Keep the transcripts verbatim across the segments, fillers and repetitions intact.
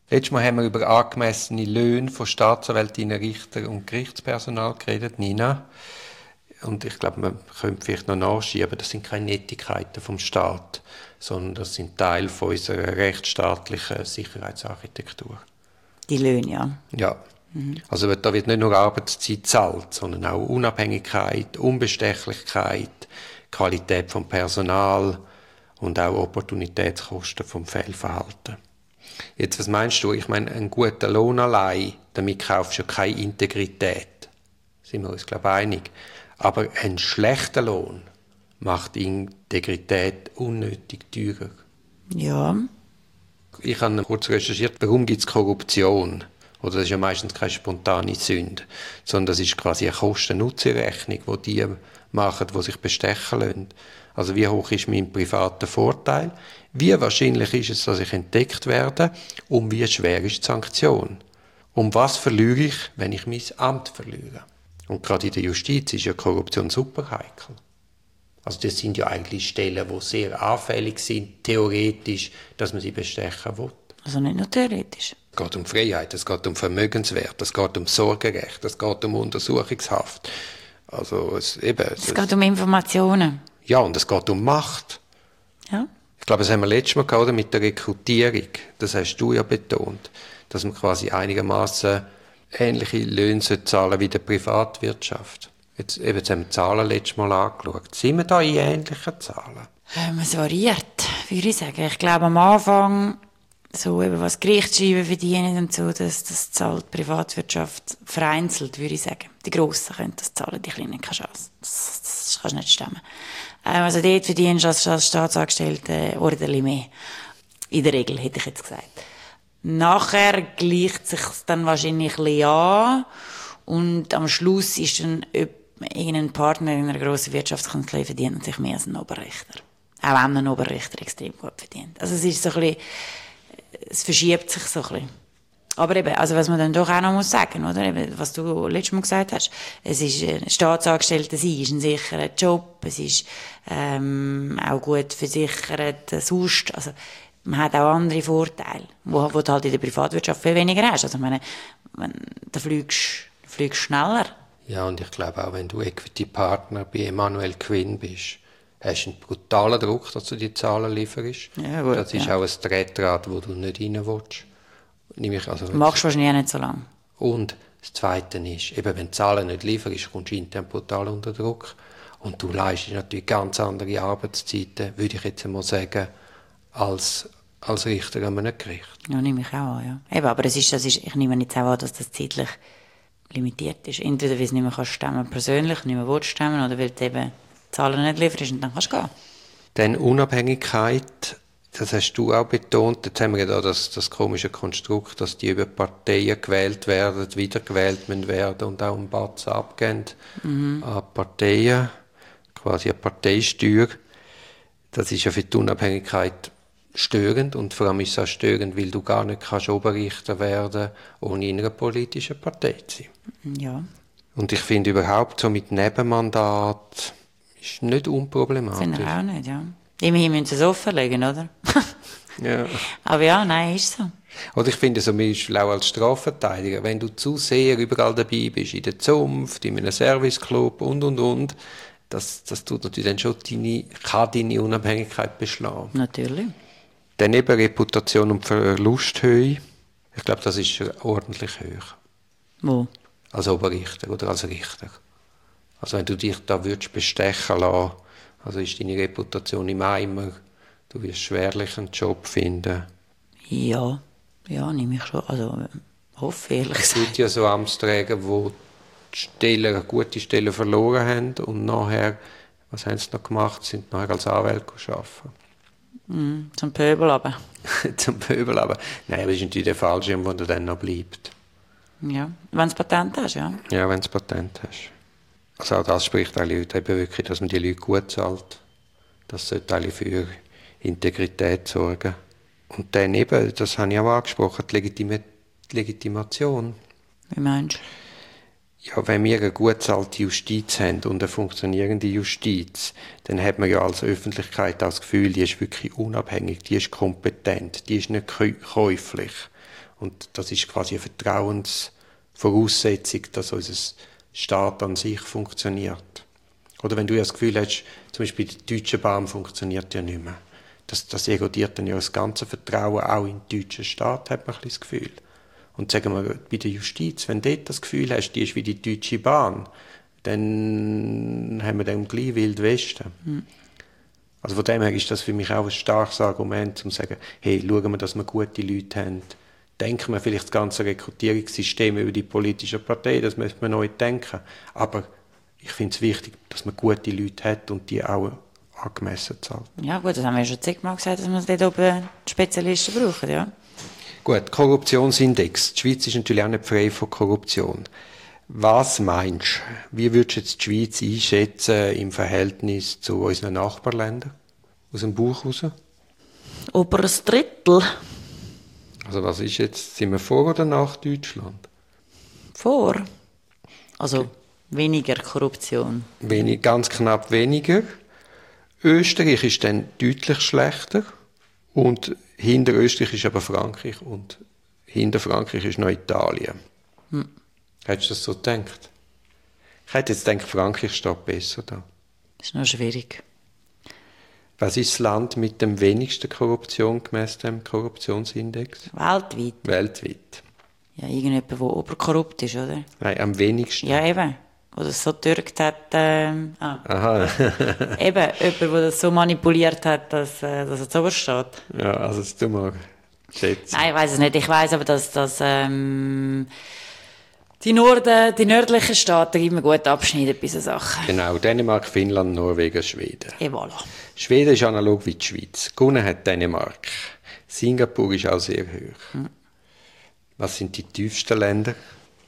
Letztes Mal haben wir über angemessene Löhne von Staatsanwältinnen, Richter und Gerichtspersonal geredet, Nina. Und ich glaube, man könnte vielleicht noch nachschieben, das sind keine Nettigkeiten vom Staat, sondern das sind Teil von unserer rechtsstaatlichen Sicherheitsarchitektur. Die Löhne, ja. Ja. Mhm. Also da wird nicht nur Arbeitszeit gezahlt, sondern auch Unabhängigkeit, Unbestechlichkeit, Qualität vom Personal und auch Opportunitätskosten vom Fehlverhalten. Jetzt, was meinst du? Ich meine, einen guten Lohn allein, damit kaufst du ja keine Integrität. Sind wir uns, glaube ich, einig. Aber ein schlechter Lohn macht Integrität unnötig teurer. Ja. Ich habe kurz recherchiert, warum gibt es Korruption? Oder das ist ja meistens keine spontane Sünde, sondern das ist quasi eine Kosten-Nutzen-Rechnung, die die machen, die sich bestechen lassen. Also wie hoch ist mein privater Vorteil? Wie wahrscheinlich ist es, dass ich entdeckt werde? Und wie schwer ist die Sanktion? Um was verliere ich, wenn ich mein Amt verliere? Und gerade in der Justiz ist ja Korruption super heikel. Also das sind ja eigentlich Stellen, die sehr anfällig sind, theoretisch, dass man sie bestechen will. Also nicht nur theoretisch. Es geht um Freiheit, es geht um Vermögenswert, es geht um Sorgerecht, es geht um Untersuchungshaft. Also es, eben, es geht um Informationen. Ja, und es geht um Macht. Ja. Ich glaube, das haben wir letztes Mal gehabt mit der Rekrutierung. Das hast du ja betont, dass man quasi einigermaßen ähnliche Löhne zahlen wie in der Privatwirtschaft. Jetzt, eben, jetzt haben wir die Zahlen letztes Mal angeschaut. Sind wir da in ähnlichen Zahlen? Ähm, es variiert, würde ich sagen. Ich glaube, am Anfang, so eben, was Gerichtsschreiben verdienen und so, das, das zahlt die Privatwirtschaft vereinzelt, würde ich sagen. Die Grossen können das zahlen, die Kleinen keine Chance. Das, das kannst du nicht stemmen. Ähm, also dort verdienst du als, als Staatsangestellte ordentlich mehr. In der Regel, hätte ich jetzt gesagt. Nachher gleicht sich dann wahrscheinlich ein bisschen an und am Schluss ist dann irgendein Partner in einer grossen Wirtschaftskanzlei verdient natürlich mehr als ein Oberrichter. Auch wenn ein Oberrichter extrem gut verdient. Also es ist so ein bisschen, es verschiebt sich so ein bisschen. Aber eben, also was man dann doch auch noch muss sagen, oder? Eben, was du letztes Mal gesagt hast, es ist ein Staatsangestellter sein, ist ein sicherer Job, es ist ähm, auch gut versichert, sonst, also man hat auch andere Vorteile, wo, wo du halt in der Privatwirtschaft viel weniger hast. Also ich meine, wenn, da fliegst du fliegst schneller. Ja, und ich glaube auch, wenn du Equity-Partner bei Emanuel Quinn bist, hast du einen brutalen Druck, dass du die Zahlen lieferst. Ja, gut, das ist ja. auch ein Tretdraht, wo du nicht rein willst. Nämlich, also, machst du wahrscheinlich auch nicht so lange. Und das Zweite ist, eben, wenn die Zahlen nicht lieferst, kommst du intern brutal unter Druck. Und du leistest natürlich ganz andere Arbeitszeiten, würde ich jetzt einmal sagen, als, als Richter an einem Gericht. Ja, nehme ich auch an, ja. Eben, aber es ist, das ist, ich nehme jetzt auch an, dass das zeitlich limitiert ist. Entweder weil du nicht mehr kannst stemmen persönlich, nicht mehr willst stemmen, oder weil du eben die Zahlen nicht lieferst und dann kannst du gehen. Dann Unabhängigkeit, das hast du auch betont. Jetzt haben wir ja da das, das komische Konstrukt, dass die über Parteien gewählt werden, wiedergewählt werden und auch einen Batzen abgeben mhm. an Parteien, quasi eine Parteisteuer. Das ist ja für die Unabhängigkeit störend und vor allem ist es auch störend, weil du gar nicht kannst Oberrichter werden, ohne in einer politischen Partei zu sein. Ja. Und ich finde überhaupt so mit Nebenmandat ist nicht unproblematisch. Finde ich auch nicht, ja. Immerhin müssen sie es offenlegen, oder? Ja. Aber ja, nein, ist so. Oder ich finde, so auch als Strafverteidiger, wenn du zu sehr überall dabei bist, in der Zunft, in einem Serviceclub und, und, und, das, das tut natürlich dann schon deine, kann deine Unabhängigkeit beschlagen. Natürlich. Dann eben Reputation und Verlusthöhe. Ich glaube, das ist ordentlich hoch. Wo? Als Oberrichter oder als Richter. Also wenn du dich da würdest bestechen lassen, also ist deine Reputation im Eimer, du wirst schwerlich einen Job finden. Ja, ja, nehme ich schon, also hoffe ehrlich gesagt. Es gibt ja so Amtsträger, die die Stelle, gute Stellen verloren haben und nachher, was haben sie noch gemacht, sind nachher als Anwälte arbeiten. Mm, zum Pöbel aber. Zum Pöbel aber. Nein, aber das ist natürlich der Fallschirm, wo du dann noch bleibst. Ja, wenn du Patent hast, ja. Ja, wenn du Patent hast. Also auch das spricht eigentlich eben wirklich, dass man die Leute gut zahlt. Das sollte eigentlich für Integrität sorgen. Und dann eben, das habe ich auch angesprochen, die, Legitima- die Legitimation. Wie meinst du? Ja, wenn wir eine gut bezahlte Justiz haben und eine funktionierende Justiz, dann hat man ja als Öffentlichkeit das Gefühl, die ist wirklich unabhängig, die ist kompetent, die ist nicht käuflich. Und das ist quasi eine Vertrauensvoraussetzung, dass unser Staat an sich funktioniert. Oder wenn du ja das Gefühl hast, zum Beispiel die Deutsche Bahn funktioniert ja nicht mehr. Das, das erodiert dann ja das ganze Vertrauen auch in den deutschen Staat, hat man ein bisschen das Gefühl. Und sagen wir, bei der Justiz, wenn du dort das Gefühl hast, die ist wie die Deutsche Bahn, dann haben wir dann gleich Wild Westen. Mhm. Also von dem her ist das für mich auch ein starkes Argument, um zu sagen, hey, schauen wir, dass wir gute Leute haben. Denken wir vielleicht das ganze Rekrutierungssystem über die politische Partei, das müssen wir neu denken. Aber ich finde es wichtig, dass man gute Leute hat und die auch angemessen zahlt. Ja gut, das haben wir ja schon zigmal gesagt, dass wir dort oben Spezialisten brauchen, ja. Gut, Korruptionsindex. Die Schweiz ist natürlich auch nicht frei von Korruption. Was meinst du, wie würdest du jetzt die Schweiz einschätzen im Verhältnis zu unseren Nachbarländern? Aus dem Buch raus? Oberes Drittel. Also was ist jetzt, sind wir vor oder nach Deutschland? Vor. Also okay. Weniger Korruption. Wenig, ganz knapp weniger. Österreich ist dann deutlich schlechter. Und hinter Österreich ist aber Frankreich und hinter Frankreich ist noch Italien. Hm. Hättest du das so gedacht? Ich hätte jetzt gedacht, Frankreich steht besser da. Das ist noch schwierig. Was ist das Land mit dem wenigsten Korruption gemäss dem Korruptionsindex? Weltweit. Weltweit. Ja, irgendjemand, der oberkorrupt ist, oder? Nein, am wenigsten. Ja, eben. Oder so getürkt hat. Ähm, ah. Aha. Eben, jemand, der das so manipuliert hat, dass, äh, dass er zu oberst steht. Ja, also das du mal schätzen. Nein, ich weiss es nicht. Ich weiss aber, dass, dass ähm, die, Norden, die nördlichen Staaten immer gut abschneiden bei solchen Sachen. Genau, Dänemark, Finnland, Norwegen, Schweden. Et voilà. Schweden ist analog wie die Schweiz. Gewonnen hat Dänemark. Singapur ist auch sehr hoch. Hm. Was sind die tiefsten Länder?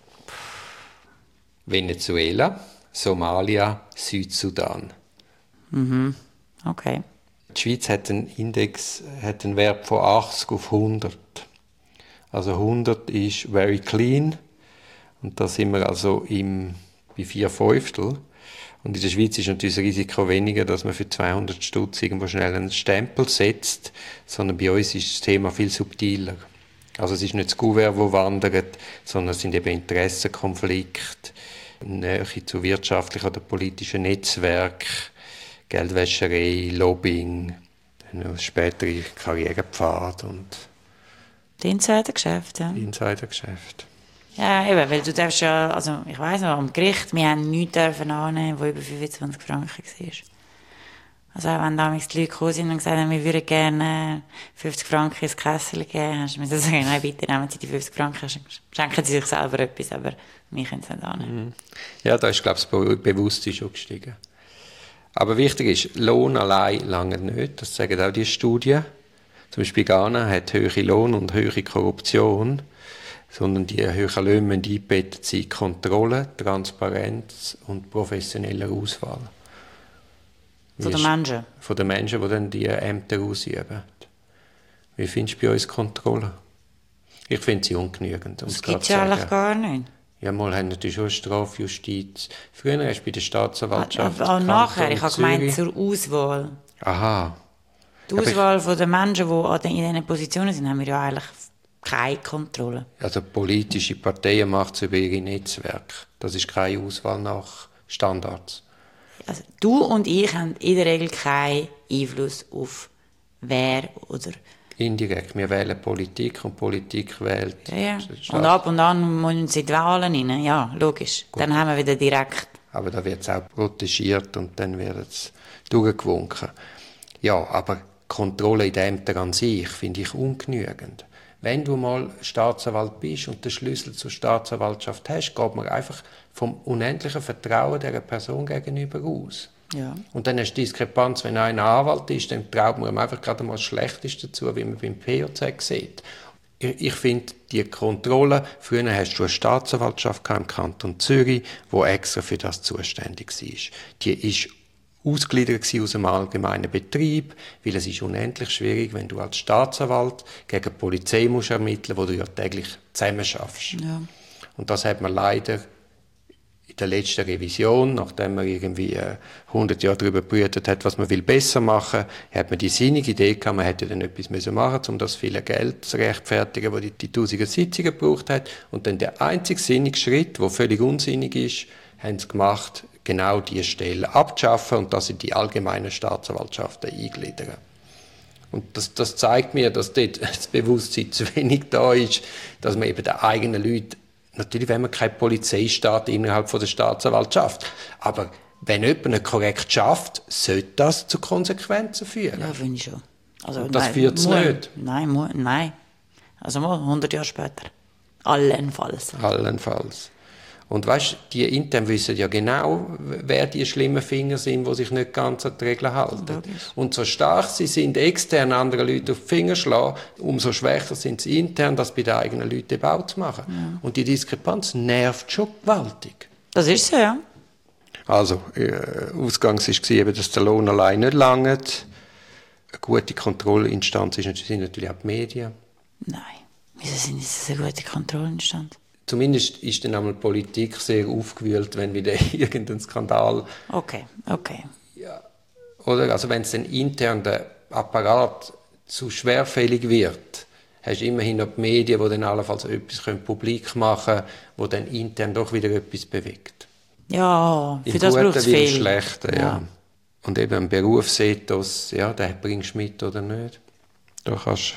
Venezuela, Somalia, Südsudan. Mhm. Okay. Die Schweiz hat einen Index, hat einen Wert von achtzig auf hundert. Also hundert ist very clean. Und da sind wir also im, bei vier Fünftel. Und in der Schweiz ist natürlich das Risiko weniger, dass man für zweihundert Stutz irgendwo schnell einen Stempel setzt, sondern bei uns ist das Thema viel subtiler. Also es ist nicht das Kuvert, das wandert, sondern es sind eben Interessenkonflikte, Nähe zu wirtschaftlichen oder politischen Netzwerken, Geldwäscherei, Lobbying, dann spätere Karrierepfad und die Insidergeschäfte, ja. Insidergeschäfte. Ja, eben, weil du darfst ja, also ich weiss noch, am Gericht, wir haben nichts annehmen, wo über fünfundzwanzig Franken war. Also auch wenn damals die Leute gekommen sind und gesagt haben, wir würden gerne fünfzig Franken ins Kessel geben, hast du mir sagen, nein, bitte nehmen Sie die fünfzig Franken, schenken Sie sich selber etwas, aber wir können es nicht annehmen. Ja, da ist, glaube ich, das Bewusstsein schon gestiegen. Aber wichtig ist, Lohn allein lange nicht, das sagen auch die Studien. Zum Beispiel Ghana hat hohe Lohn und hohe Korruption, sondern die hohen Löhne müssen eingebettet sein, Kontrolle, Transparenz und professionelle Auswahl. Von den Menschen? Von den Menschen, die dann die Ämter ausüben. Wie findest du bei uns Kontrolle? Ich finde sie ungenügend. Um das gibt es ja eigentlich gar nicht. Ja, mal haben natürlich schon Strafjustiz. Früher hast du bei der Staatsanwaltschaft. Aber auch nachher, ich habe gemeint zur Auswahl. Aha. Die Auswahl von den Menschen, die in diesen Positionen sind, haben wir ja eigentlich keine Kontrolle. Also politische Parteien machen es über ihre Netzwerke. Das ist keine Auswahl nach Standards. Also, du und ich haben in der Regel keinen Einfluss auf wer oder... Indirekt. Wir wählen Politik und Politik wählt... Ja, ja. Und ab und an müssen sie die Wahlen rein. Ja, logisch. Gut. Dann haben wir wieder direkt... Aber da wird es auch protegiert und dann wird es durchgewunken. Ja, aber Kontrolle in den Ämtern an sich finde ich ungenügend. Wenn du mal Staatsanwalt bist und den Schlüssel zur Staatsanwaltschaft hast, geht man einfach vom unendlichen Vertrauen dieser Person gegenüber aus. Ja. Und dann hast du Diskrepanz, wenn einer Anwalt ist, dann traut man ihm einfach gerade mal das Schlechteste dazu, wie man beim P O Z sieht. Ich, ich finde, die Kontrolle, früher hast du eine Staatsanwaltschaft im Kanton Zürich, die extra für das zuständig war. Die ist ausgegliedert aus dem allgemeinen Betrieb, weil es ist unendlich schwierig, wenn du als Staatsanwalt gegen die Polizei musst ermitteln, wo du ja täglich zusammen schaffst. Ja. Und das hat man leider in der letzten Revision, nachdem man irgendwie äh, hundert Jahre darüber gebrütet hat, was man will besser machen, hat man die sinnige Idee gehabt, man hätte dann etwas müssen machen, um das viele Geld zu rechtfertigen, das die, die tausende Sitzungen gebraucht hat. Und dann der einzige sinnige Schritt, der völlig unsinnig ist, haben sie gemacht, genau diese Stelle abzuschaffen und das in die allgemeinen Staatsanwaltschaften eingliedern. Und das, das zeigt mir, dass dort das Bewusstsein zu wenig da ist, dass man eben den eigenen Leuten, natürlich wenn man keine Polizeistaat innerhalb von der Staatsanwaltschaft, aber wenn jemand es korrekt schafft, sollte das zu Konsequenzen führen. Ja, finde ich schon. Also, und das nein, führt es nicht. Nein, mu- nein. Also mal hundert Jahre später. Allenfalls. Allenfalls. Und weißt, die intern wissen ja genau, wer die schlimmen Finger sind, die sich nicht ganz an die Regeln halten. Logisch. Und so stark sie sind, extern anderen Leuten auf die Finger schlagen, umso schwächer sind sie intern, das bei den eigenen Leuten eben auch zu machen. Ja. Und die Diskrepanz nervt schon gewaltig. Das ist so, ja. Also, äh, Ausgangs war eben, dass der Lohn allein nicht langt. Eine gute Kontrollinstanz ist, sind natürlich auch die Medien. Nein, wieso sind das eine gute Kontrollinstanz? Zumindest ist dann einmal die Politik sehr aufgewühlt, wenn wieder irgendein Skandal... Okay, okay. Ja, oder? Also wenn es dann intern der Apparat zu schwerfällig wird, hast du immerhin noch die Medien, die dann allenfalls etwas publik machen können, wo dann intern doch wieder etwas bewegt. Ja, für Im das braucht es viel. Im viel. Schlechten, ja. ja. Und eben ein Berufsethos, ja, den bringst du mit oder nicht. Da kannst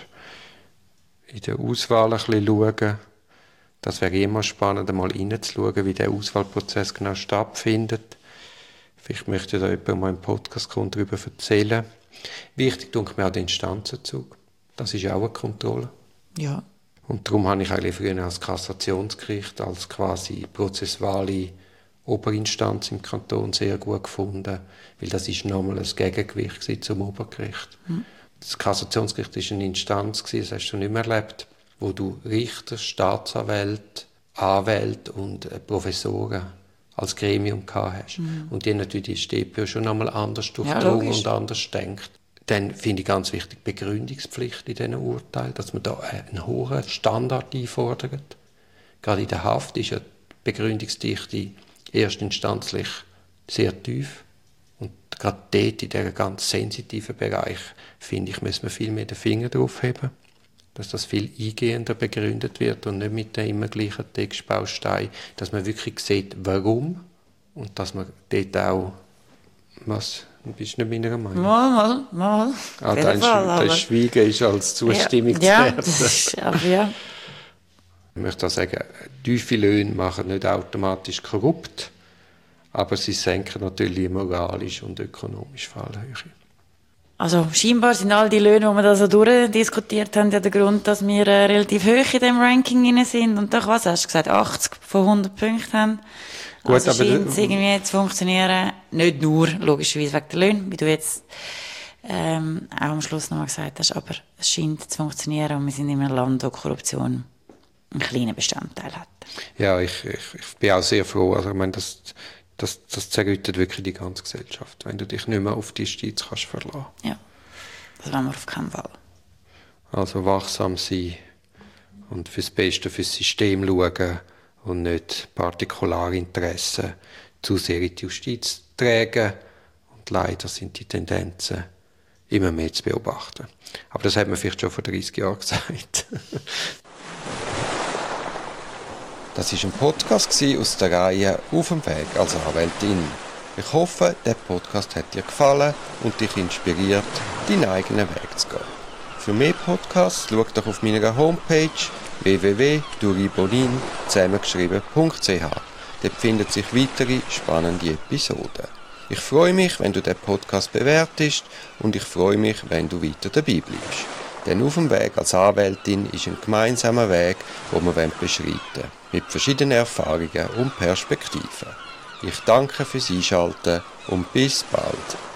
du in der Auswahl ein bisschen schauen. Das wäre immer spannend, mal reinzuschauen, wie der Auswahlprozess genau stattfindet. Vielleicht möchte da jemand mal im Podcast darüber erzählen. Wichtig tut mir auch der Instanzenzug. Das ist auch eine Kontrolle. Ja. Und darum habe ich eigentlich früher als Kassationsgericht, als quasi prozessuale Oberinstanz im Kanton sehr gut gefunden, weil das ist nochmal ein Gegengewicht zum Obergericht. Hm. Das Kassationsgericht war eine Instanz, das hast du nicht mehr erlebt, wo du Richter, Staatsanwälte, Anwälte und Professoren als Gremium gehabt hast. Mhm. Und die natürlich die S T P O schon einmal anders durchdrungen ja, und anders denkt. Dann finde ich ganz wichtig die Begründungspflicht in diesen Urteilen, dass man da einen hohen Standard einfordert. Gerade in der Haft ist ja die Begründungsdichte erstinstanzlich sehr tief. Und gerade dort, in diesem ganz sensitiven Bereich, finde ich, müssen wir viel mehr den Finger drauf haben, dass das viel eingehender begründet wird und nicht mit dem immer gleichen Textbaustein, dass man wirklich sieht, warum und dass man dort auch, was, du bist nicht meiner Meinung? Mal, mal, mal. Ah, dein, Fall, dein Schweigen ist als Zustimmung ja, zu werden. Ja, das ist, aber ja. Ich möchte auch sagen, tiefe Löhne machen nicht automatisch korrupt, aber sie senken natürlich moralisch und ökonomisch Fallhöhe. Also scheinbar sind all die Löhne, die wir da so durchdiskutiert haben, ja der Grund, dass wir äh, relativ hoch in dem Ranking drin sind. Und doch, was hast du gesagt, achtzig von hundert Punkten haben. Gut, also scheint es irgendwie zu funktionieren. Nicht nur, logischerweise, wegen der Löhne, wie du jetzt ähm, auch am Schluss nochmal gesagt hast, aber es scheint zu funktionieren und wir sind in einem Land, wo Korruption einen kleinen Bestandteil hat. Ja, ich, ich, ich bin auch sehr froh. Also ich meine, das, das, das zerrüttet wirklich die ganze Gesellschaft, wenn du dich nicht mehr auf die Justiz kannst verlassen. Ja, das wollen wir auf keinen Fall. Also wachsam sein und fürs Beste fürs System schauen und nicht Partikularinteressen zu sehr in die Justiz tragen. Und leider sind die Tendenzen immer mehr zu beobachten. Aber das hat man vielleicht schon vor dreißig Jahren gesagt. Das war ein Podcast aus der Reihe «Auf dem Weg als Anwältin». Ich hoffe, der Podcast hat dir gefallen und dich inspiriert, deinen eigenen Weg zu gehen. Für mehr Podcasts schau doch auf meiner Homepage w w w punkt duribonin zusammengeschrieben punkt c h. Dort finden sich weitere spannende Episoden. Ich freue mich, wenn du den Podcast bewertest und ich freue mich, wenn du weiter dabei bleibst. Denn «Auf dem Weg als Anwältin» ist ein gemeinsamer Weg, den wir beschreiten wollen, mit verschiedenen Erfahrungen und Perspektiven. Ich danke fürs Einschalten und bis bald.